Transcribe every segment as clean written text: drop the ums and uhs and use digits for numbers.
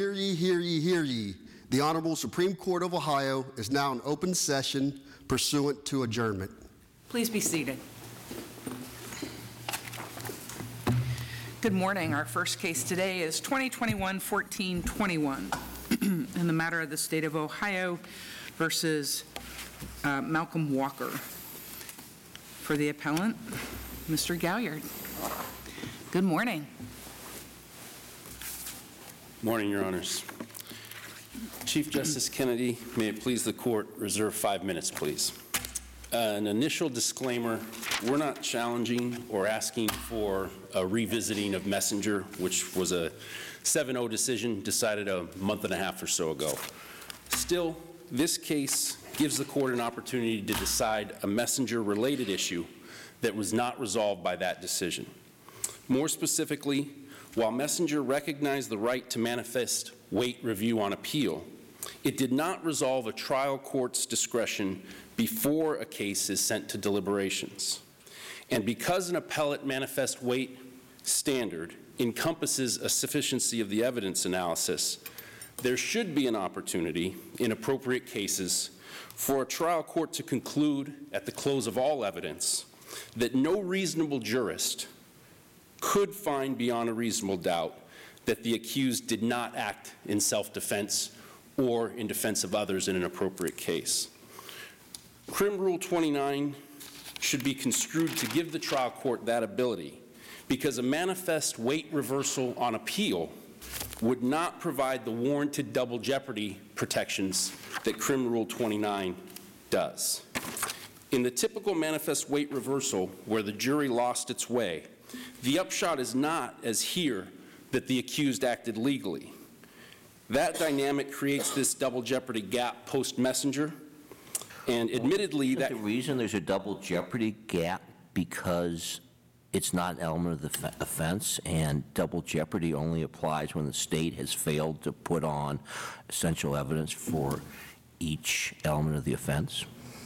Hear ye, hear ye, hear ye. The Honorable Supreme Court of Ohio is now in open session pursuant to adjournment. Please be seated. Good morning. Our first case today is 2021-1421 in the matter of the state of Ohio versus Malcolm Walker. For the appellant, Mr. Galliard. Good morning. Morning, Your Honors. Chief Justice Kennedy, may it please the court, reserve 5 minutes, please. An initial disclaimer, we're not challenging or asking for a revisiting of Messenger, which was a 7-0 decision decided a month and a half or so ago. Still, this case gives the court an opportunity to decide a Messenger-related issue that was not resolved by that decision. More specifically, while Messenger recognized the right to manifest weight review on appeal, it did not resolve a trial court's discretion before a case is sent to deliberations. And because an appellate manifest weight standard encompasses a sufficiency of the evidence analysis, there should be an opportunity in appropriate cases for a trial court to conclude at the close of all evidence that no reasonable jurist could find beyond a reasonable doubt that the accused did not act in self-defense or in defense of others in an appropriate case. Crim Rule 29 should be construed to give the trial court that ability because a manifest weight reversal on appeal would not provide the warranted double jeopardy protections that Crim Rule 29 does. In the typical manifest weight reversal where the jury lost its way, the upshot is not, as here, that the accused acted legally. That dynamic creates this double jeopardy gap post-Messenger, and admittedly the reason there's a double jeopardy gap because it's not an element of the offense, and double jeopardy only applies when the state has failed to put on essential evidence for each element of the offense.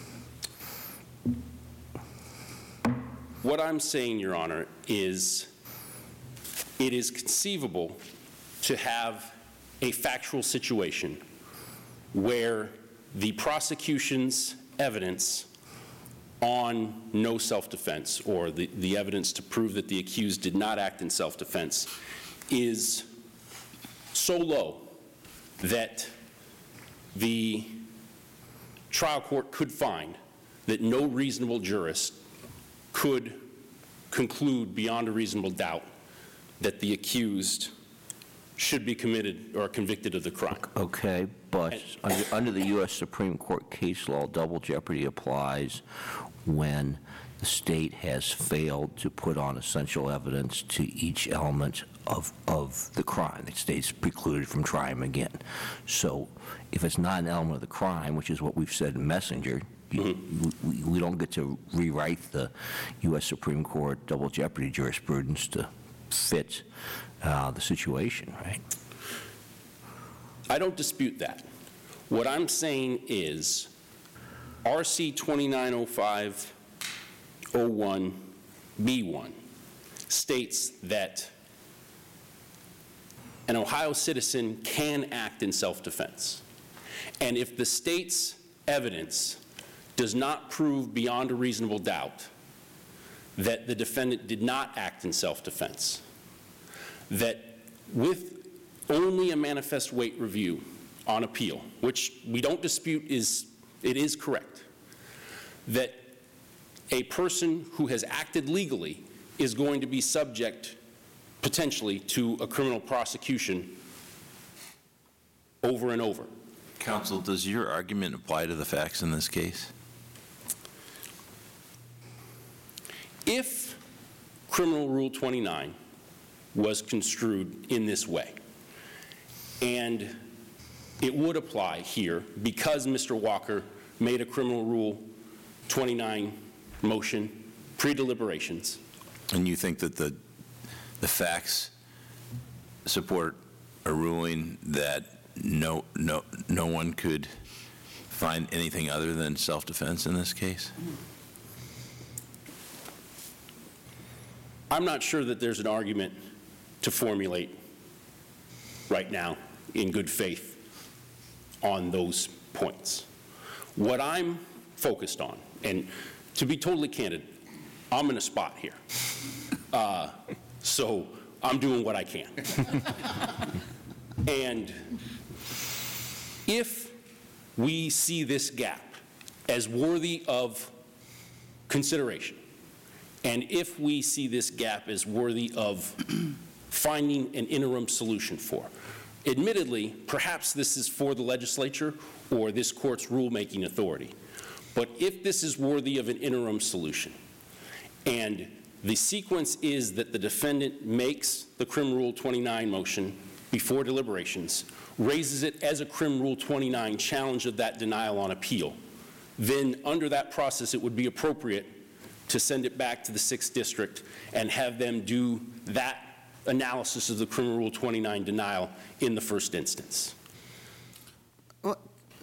What I'm saying, Your Honor, is it is conceivable to have a factual situation where the prosecution's evidence on no self-defense, or the evidence to prove that the accused did not act in self-defense, is so low that the trial court could find that no reasonable jurist could conclude beyond a reasonable doubt that the accused should be committed or convicted of the crime. Okay, but under the U.S. Supreme Court case law, double jeopardy applies when the state has failed to put on essential evidence to each element of the crime. The state's precluded from trying again. So if it's not an element of the crime, which is what we've said in Messenger, we don't get to rewrite the U.S. Supreme Court double jeopardy jurisprudence to fit the situation, right? I don't dispute that. What I'm saying is RC 2905-01B1 states that an Ohio citizen can act in self-defense. And if the state's evidence does not prove beyond a reasonable doubt that the defendant did not act in self-defense, that with only a manifest weight review on appeal, which we don't dispute is correct, that a person who has acted legally is going to be subject potentially to a criminal prosecution over and over. Counsel, does your argument apply to the facts in this case? If Criminal Rule 29 was construed in this way, and it would apply here because Mr. Walker made a Criminal Rule 29 motion pre-deliberations. And you think that the facts support a ruling that no one could find anything other than self-defense in this case? I'm not sure that there's an argument to formulate right now in good faith on those points. What I'm focused on, and to be totally candid, I'm in a spot here. So I'm doing what I can. And if we see this gap as worthy of consideration, and if we see this gap as worthy of finding an interim solution for, admittedly, perhaps this is for the legislature or this court's rulemaking authority, but if this is worthy of an interim solution, and the sequence is that the defendant makes the Crim Rule 29 motion before deliberations, raises it as a Crim Rule 29 challenge of that denial on appeal, then under that process it would be appropriate to send it back to the 6th District and have them do that analysis of the Crim Rule 29 denial in the first instance. Well,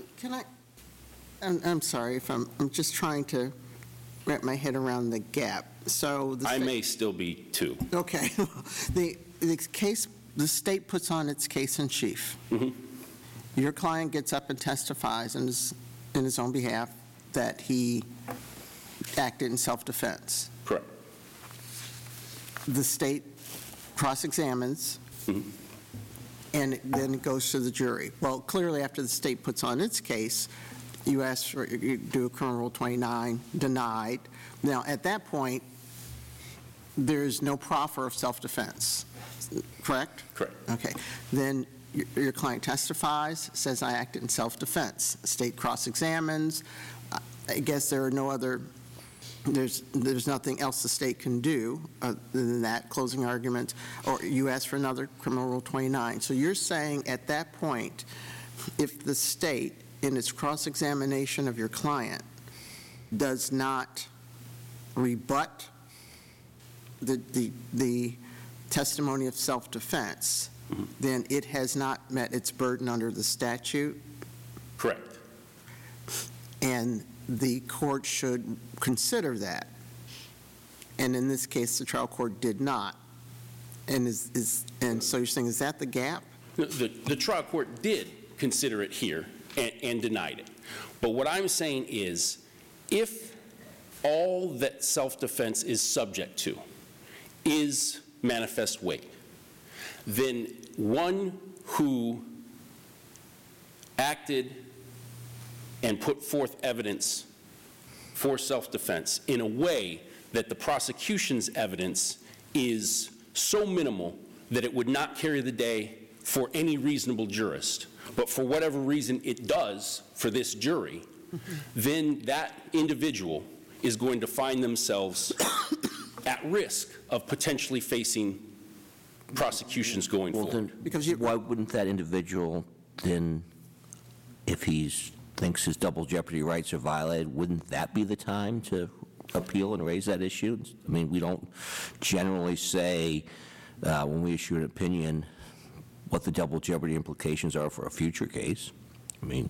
I'm sorry if I'm just trying to wrap my head around the gap. So I may still be too. Okay. The case, the state puts on its case in chief. Mm-hmm. Your client gets up and testifies in his own behalf that he acted in self-defense. Correct. The state cross-examines, and then it goes to the jury. Well, clearly after the state puts on its case, you do a Criminal Rule 29, denied. Now, at that point, there's no proffer of self-defense, correct? Correct. Okay. Then your client testifies, says, I acted in self-defense. State cross-examines. I guess there are no other, there's nothing else the state can do other than that, closing argument, or you ask for another Criminal Rule 29. So you're saying at that point, if the state, in its cross-examination of your client, does not rebut the testimony of self-defense, then it has not met its burden under the statute? Correct. And the court should consider that. And in this case, the trial court did not. And so you're saying, is that the gap? The trial court did consider it here and denied it. But what I'm saying is, if all that self-defense is subject to is manifest weight, then one who acted and put forth evidence for self-defense in a way that the prosecution's evidence is so minimal that it would not carry the day for any reasonable jurist, but for whatever reason it does for this jury, then that individual is going to find themselves at risk of potentially facing prosecutions going forward. Because Why wouldn't that individual then, if he thinks his double jeopardy rights are violated, wouldn't that be the time to appeal and raise that issue? I mean, we don't generally say when we issue an opinion what the double jeopardy implications are for a future case. I mean,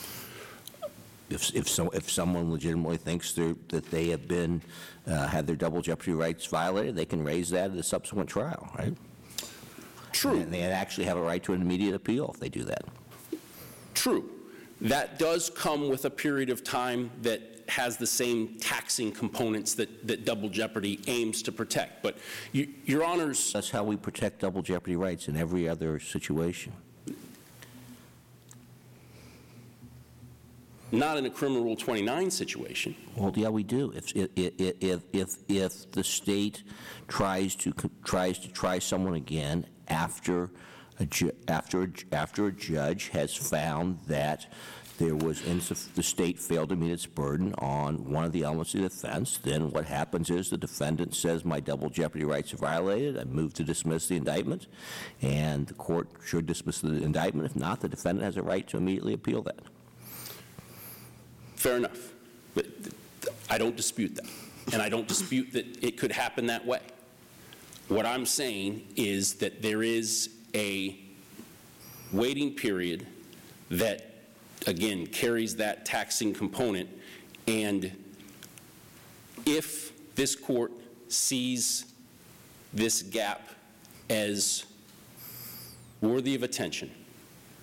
if someone legitimately thinks that they have been had their double jeopardy rights violated, they can raise that at a subsequent trial, right? True. And they actually have a right to an immediate appeal if they do that. True. That does come with a period of time that has the same taxing components that double jeopardy aims to protect. But Your Honors, That's how we protect double jeopardy rights in every other situation. not in a Criminal Rule 29 situation. Well, yeah, we do. If the state tries to try someone again after a judge has found that the state failed to meet its burden on one of the elements of the offense, then what happens is the defendant says my double jeopardy rights are violated. I move to dismiss the indictment, and the court should dismiss the indictment. If not, the defendant has a right to immediately appeal that. Fair enough. But I don't dispute that. And I don't dispute that it could happen that way. What I'm saying is that there is a waiting period that, again, carries that taxing component. And if this court sees this gap as worthy of attention,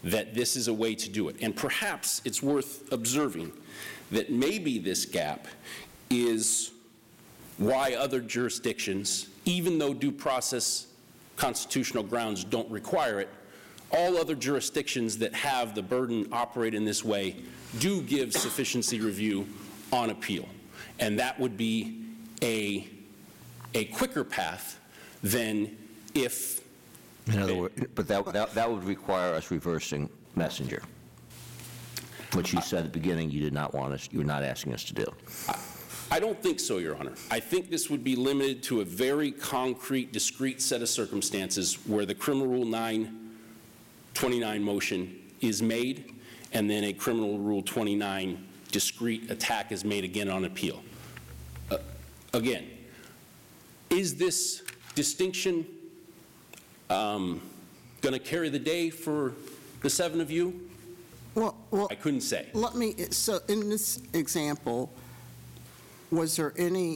that this is a way to do it. And perhaps it's worth observing that maybe this gap is why other jurisdictions, even though due process constitutional grounds don't require it, all other jurisdictions that have the burden operate in this way do give sufficiency review on appeal. And that would be a quicker path than if... In other words, but that would require us reversing Messenger, which you said at the beginning you did not want us, you were not asking us to do. I don't think so, Your Honor. I think this would be limited to a very concrete, discrete set of circumstances where the Criminal Rule 929 motion is made, and then a Criminal Rule 29 discrete attack is made again on appeal. Again, is this distinction going to carry the day for the 7 of you? Well, I couldn't say. so in this example, was there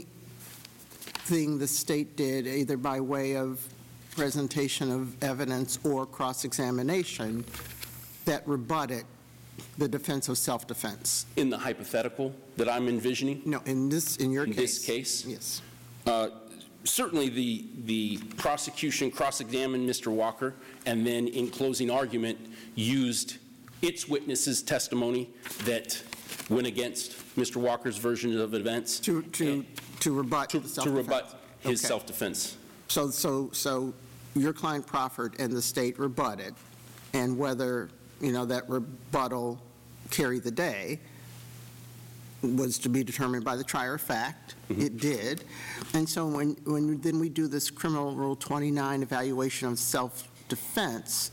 anything the state did, either by way of presentation of evidence or cross-examination, that rebutted the defense of self-defense? In the hypothetical that I'm envisioning? No, in your case. In this case? Yes. Certainly, the prosecution cross-examined Mr. Walker, and then in closing argument used its witnesses' testimony that went against Mr. Walker's version of events To rebut the self-defense? to rebut his Okay. self-defense. So your client proffered and the state rebutted, and whether, that rebuttal carried the day was to be determined by the trier of fact. Mm-hmm. It did. And so when then we do this Criminal Rule 29 evaluation of self-defense,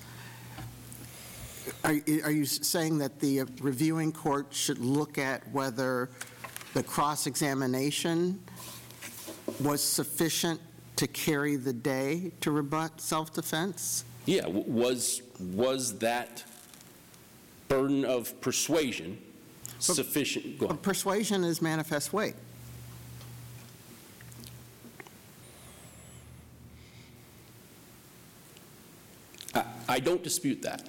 are you saying that the reviewing court should look at whether the cross-examination was sufficient to carry the day to rebut self-defense? Yeah, was that burden of persuasion sufficient? Go on. Persuasion is manifest weight. I don't dispute that.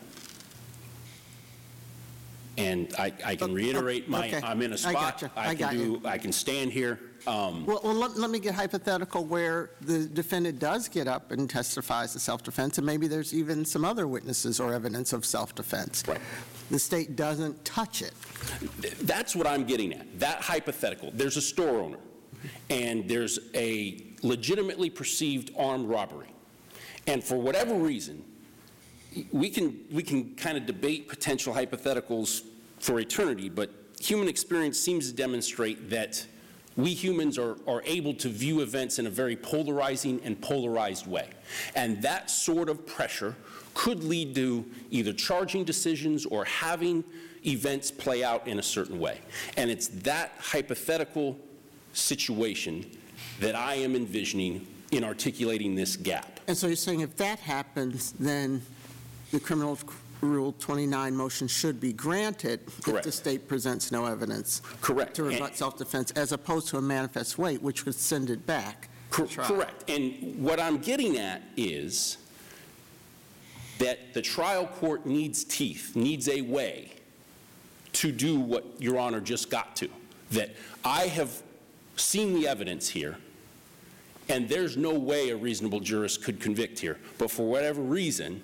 And I can reiterate okay. I'm in a spot. gotcha. I can stand here. Well, let me get hypothetical where the defendant does get up and testifies to self-defense, and maybe there's even some other witnesses or evidence of self-defense. Right. The state doesn't touch it. That's what I'm getting at, that hypothetical. There's a store owner, and there's a legitimately perceived armed robbery. And for whatever reason, we can kind of debate potential hypotheticals for eternity, but human experience seems to demonstrate that we humans are able to view events in a very polarizing and polarized way. And that sort of pressure could lead to either charging decisions or having events play out in a certain way. And it's that hypothetical situation that I am envisioning in articulating this gap. And so you're saying if that happens, then the Criminal Rule 29 motion should be granted Correct. if the state presents no evidence Correct. to rebut self-defense, as opposed to a manifest weight, which would send it back. to trial. Correct. And what I'm getting at is that the trial court needs teeth, needs a way to do what Your Honor just got to, that I have seen the evidence here, and there's no way a reasonable jurist could convict here. But for whatever reason,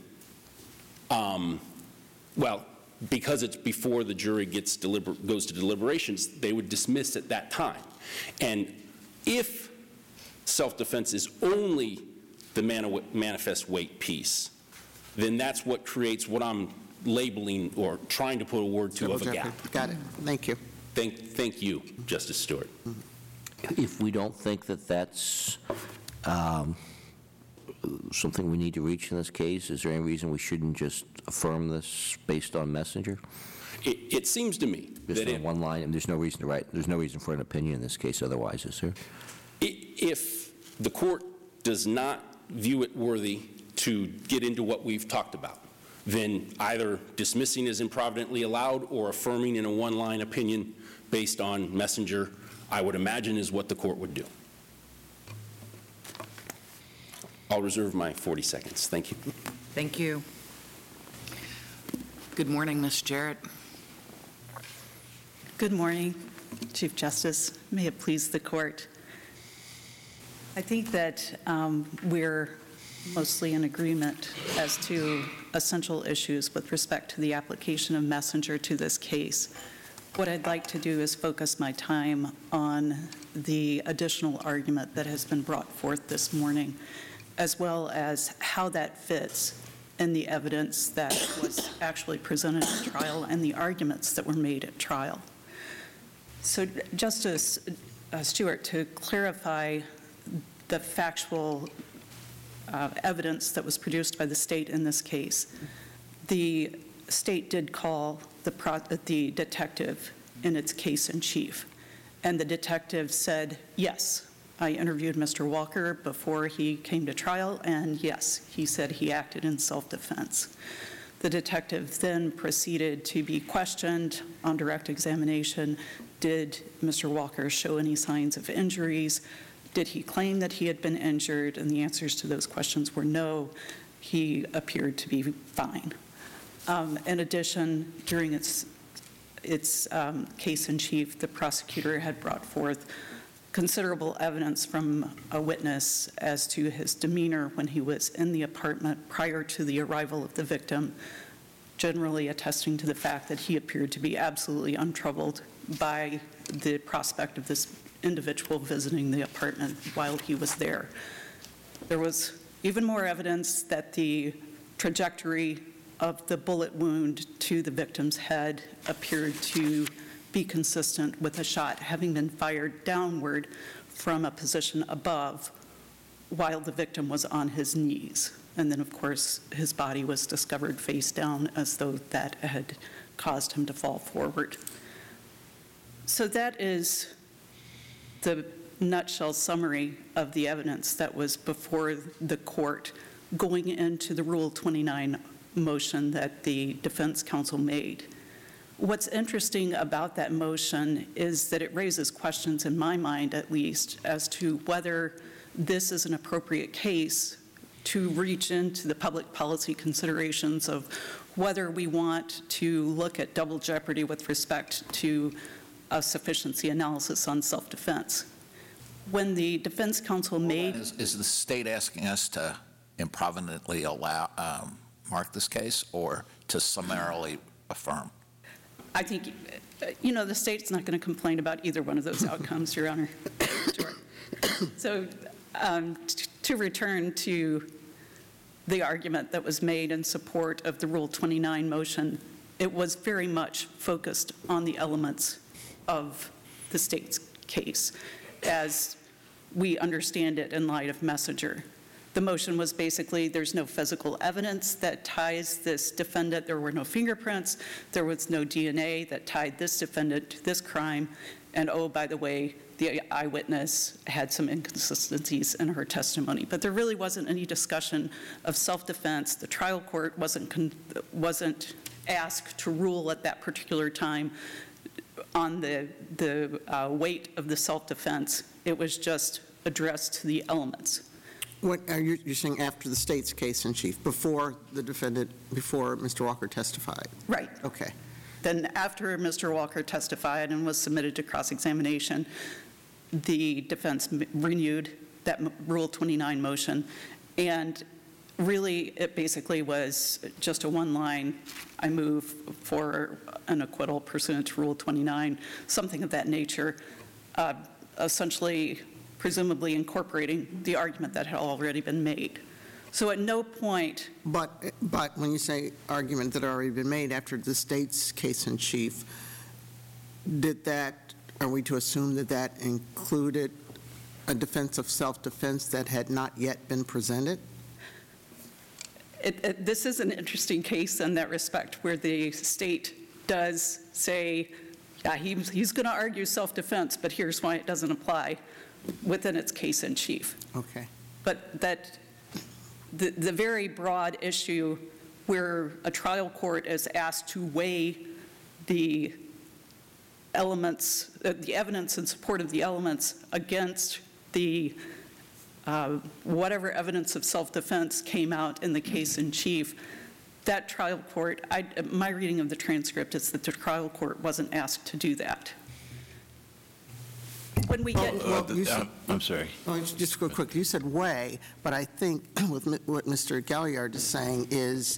well, because it's before the jury goes to deliberations, they would dismiss at that time. And if self-defense is only the manifest weight piece, then that's what creates what I'm labeling or trying to put a word to of a gap. Got it. Thank you. Thank you, Justice Stewart. If we don't think that that's something we need to reach in this case, is there any reason we shouldn't just affirm this based on Messenger? It seems to me Just that on one line, and there's no reason for an opinion in this case otherwise, is there? if the court does not view it worthy to get into what we've talked about, then either dismissing as improvidently allowed or affirming in a one-line opinion based on Messenger, I would imagine is what the court would do. I'll reserve my 40 seconds. Thank you. Thank you. Good morning, Ms. Jarrett. Good morning, Chief Justice. May it please the court. I think that we're mostly in agreement as to essential issues with respect to the application of Messenger to this case. What I'd like to do is focus my time on the additional argument that has been brought forth this morning, as well as how that fits in the evidence that was actually presented at trial and the arguments that were made at trial. So, Justice Stewart, to clarify the factual evidence that was produced by the state in this case, the state did call the detective in its case in chief, and the detective said, yes, I interviewed Mr. Walker before he came to trial, and yes, he said he acted in self-defense. The detective then proceeded to be questioned on direct examination. Did Mr. Walker show any signs of injuries? Did he claim that he had been injured? And the answers to those questions were no. He appeared to be fine. In addition, during its case in chief, the prosecutor had brought forth considerable evidence from a witness as to his demeanor when he was in the apartment prior to the arrival of the victim, generally attesting to the fact that he appeared to be absolutely untroubled by the prospect of this individual visiting the apartment while he was there. There was even more evidence that the trajectory of the bullet wound to the victim's head appeared to be consistent with a shot having been fired downward from a position above while the victim was on his knees. And then, of course, his body was discovered face down as though that had caused him to fall forward. So that is the nutshell summary of the evidence that was before the court going into the Rule 29 motion that the defense counsel made. What's interesting about that motion is that it raises questions, in my mind at least, as to whether this is an appropriate case to reach into the public policy considerations of whether we want to look at double jeopardy with respect to a sufficiency analysis on self-defense. When the defense counsel made... Is the state asking us to improvidently mark this case or to summarily affirm? I think, the state's not going to complain about either one of those outcomes, Your Honor. Sure. So to return to the argument that was made in support of the Rule 29 motion, it was very much focused on the elements of the state's case as we understand it in light of Messenger. The motion was basically there's no physical evidence that ties this defendant. There were no fingerprints. There was no DNA that tied this defendant to this crime. And oh, by the way, the eyewitness had some inconsistencies in her testimony. But there really wasn't any discussion of self-defense. The trial court wasn't asked to rule at that particular time on the weight of the self-defense. It was just addressed to the elements. What are you're saying after the state's case in chief, before the defendant, before Mr. Walker testified? Right. Okay. Then after Mr. Walker testified and was submitted to cross-examination, the defense renewed that Rule 29 motion, and really it basically was just a one-line, I move for an acquittal pursuant to Rule 29, something of that nature, essentially presumably incorporating the argument that had already been made. So at no point... But when you say argument that had already been made after the state's case in chief, are we to assume that that included a defense of self-defense that had not yet been presented? This is an interesting case in that respect, where the state does say, yeah, he's going to argue self-defense, but here's why it doesn't apply within its case in chief. Okay. But that the very broad issue where a trial court is asked to weigh the elements, the evidence in support of the elements against the whatever evidence of self-defense came out in the case in chief, that trial court, my reading of the transcript is that the trial court wasn't asked to do that. When we get... I'm sorry. Just real quick, you said way, but I think what Mr. Galliard is saying is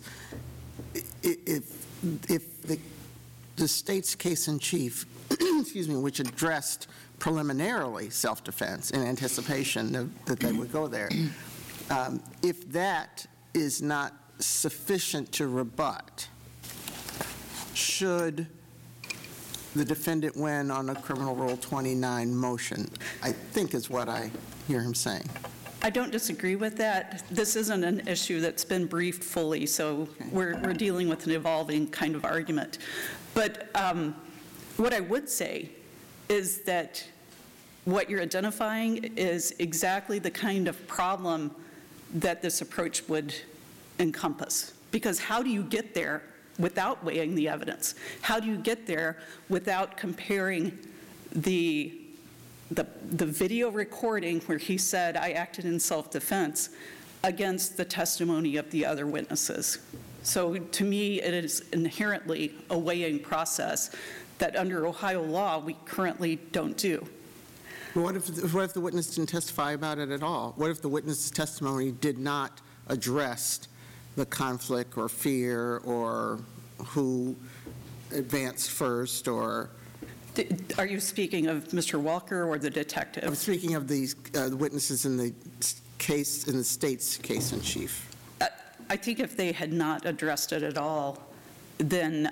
if the state's case in chief, excuse me, which addressed preliminarily self-defense in anticipation that they would go there, if that is not sufficient to rebut, should the defendant win on a Criminal Rule 29 motion, I think is what I hear him saying. I don't disagree with that. This isn't an issue that's been briefed fully, so we're dealing with an evolving kind of argument. But what I would say is that what you're identifying is exactly the kind of problem that this approach would encompass. Because how do you get there without weighing the evidence? How do you get there without comparing the video recording where he said, I acted in self-defense, against the testimony of the other witnesses? So to me, it is inherently a weighing process that under Ohio law, we currently don't do. What if the witness didn't testify about it at all? What if the witness's testimony did not address the conflict or fear or who advanced first or... Are you speaking of Mr. Walker or the detective? I'm speaking of these witnesses in the case, in the state's case in chief. I think if they had not addressed it at all, then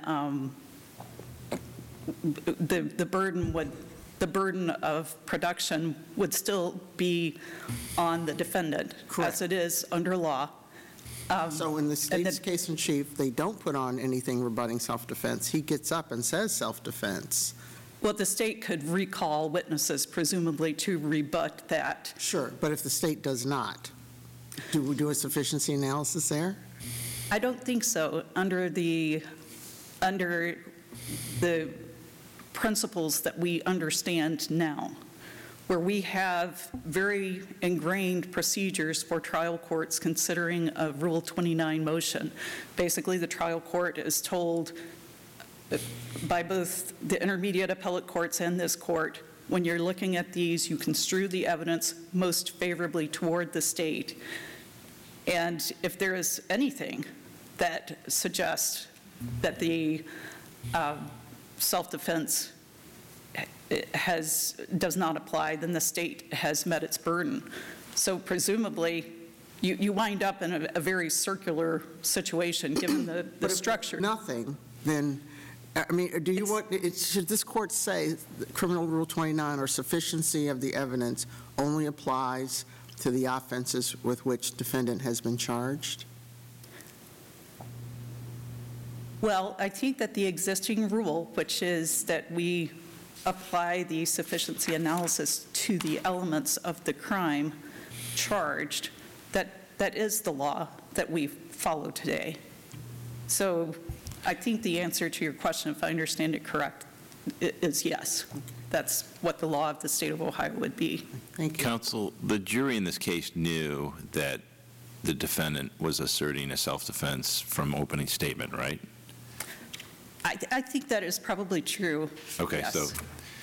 the burden of production would still be on the defendant, Correct. As it is under law. So in the state's case in chief, they don't put on anything rebutting self-defense. He gets up and says self-defense. Well, the state could recall witnesses, presumably, to rebut that. Sure, but if the state does not, do we do a sufficiency analysis there? I don't think so. Under the principles that we understand now, where we have very ingrained procedures for trial courts considering a Rule 29 motion. Basically, the trial court is told by both the intermediate appellate courts and this court, when you're looking at these, you construe the evidence most favorably toward the state. And if there is anything that suggests that the self-defense does not apply, then the state has met its burden. So presumably, you wind up in a very circular situation, given the structure. If nothing, then, I mean, should this court say that Criminal Rule 29 or sufficiency of the evidence only applies to the offenses with which defendant has been charged? Well, I think that the existing rule, which is that we apply the sufficiency analysis to the elements of the crime charged, that is the law that we follow today. So I think the answer to your question, if I understand it correct, is yes. That's what the law of the state of Ohio would be. Thank you. Counsel, the jury in this case knew that the defendant was asserting a self-defense from opening statement, right? I think that is probably true. Okay, yes. So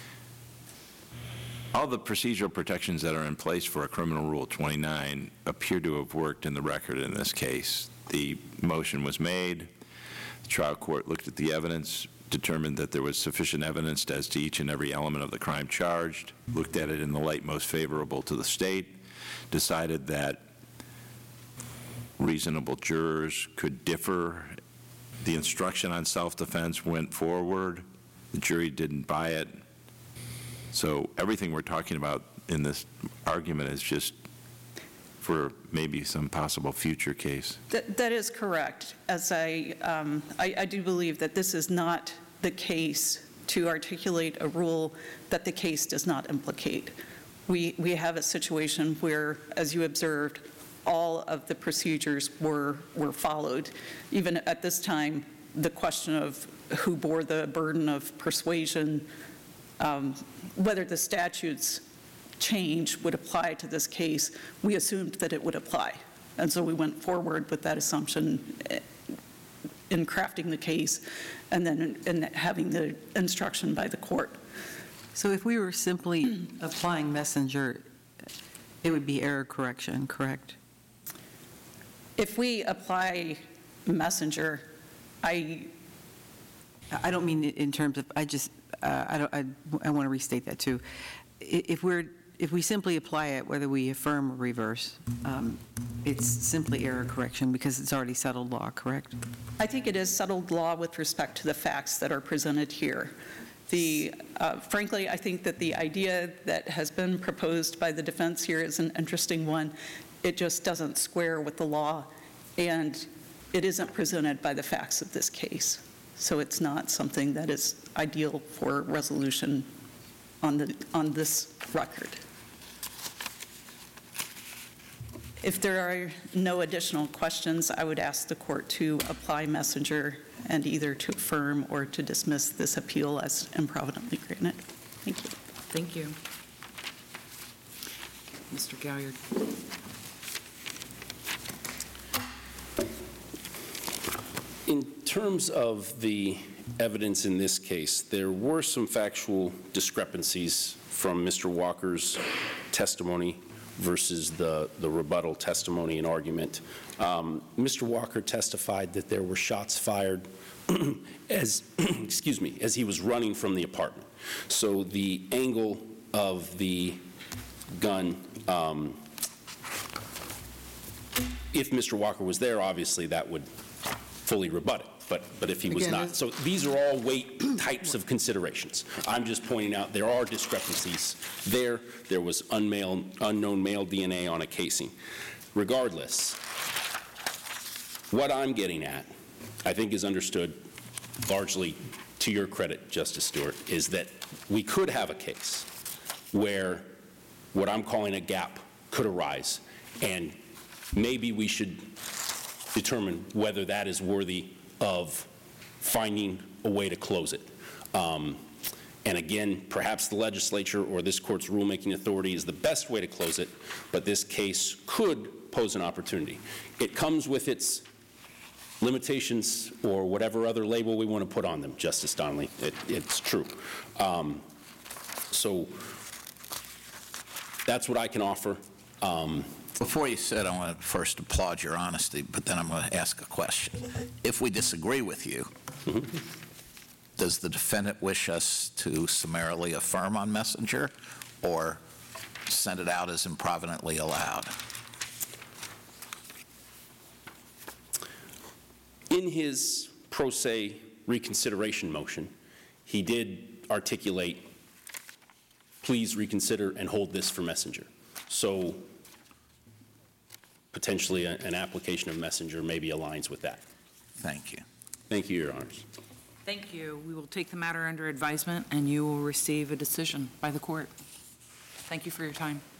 all the procedural protections that are in place for a Criminal Rule 29 appear to have worked in the record in this case. The motion was made, the trial court looked at the evidence, determined that there was sufficient evidence as to each and every element of the crime charged, looked at it in the light most favorable to the state, decided that reasonable jurors could differ. The instruction on self-defense went forward. The jury didn't buy it. So everything we're talking about in this argument is just for maybe some possible future case. That is correct. As I do believe that this is not the case to articulate a rule that the case does not implicate. We have a situation where, as you observed, all of the procedures were followed. Even at this time, the question of who bore the burden of persuasion, whether the statutes change would apply to this case, we assumed that it would apply. And so we went forward with that assumption in crafting the case and then in having the instruction by the court. So if we were simply applying Messenger, it would be error correction, correct? If we apply Messenger, I don't mean in terms of, I want to restate that too. If we simply apply it, whether we affirm or reverse, it's simply error correction because it's already settled law, correct? I think it is settled law with respect to the facts that are presented here. Frankly, I think that the idea that has been proposed by the defense here is an interesting one. It just doesn't square with the law, and it isn't presented by the facts of this case. So it's not something that is ideal for resolution on this record. If there are no additional questions, I would ask the court to apply Messenger and either to affirm or to dismiss this appeal as improvidently granted. Thank you. Thank you. Mr. Galliard. In terms of the evidence in this case, there were some factual discrepancies from Mr. Walker's testimony versus the rebuttal testimony and argument. Mr. Walker testified that there were shots fired as he was running from the apartment. So the angle of the gun, if Mr. Walker was there, obviously that would fully rebut it. But if he was Again, not. So these are all weight types of considerations. I'm just pointing out there are discrepancies there. There was unknown male DNA on a casing. Regardless, what I'm getting at, I think is understood largely to your credit, Justice Stewart, is that we could have a case where what I'm calling a gap could arise, and maybe we should determine whether that is worthy of finding a way to close it. And again, perhaps the legislature or this court's rulemaking authority is the best way to close it, but this case could pose an opportunity. It comes with its limitations or whatever other label we want to put on them, Justice Donnelly. It's true. So that's what I can offer. Before you said, I want to first applaud your honesty, but then I'm going to ask a question. If we disagree with you, does the defendant wish us to summarily affirm on Messenger or send it out as improvidently allowed? In his pro se reconsideration motion, he did articulate, please reconsider and hold this for Messenger. So potentially an application of Messenger maybe aligns with that. Thank you. Thank you, Your Honors. Thank you. We will take the matter under advisement, and you will receive a decision by the court. Thank you for your time.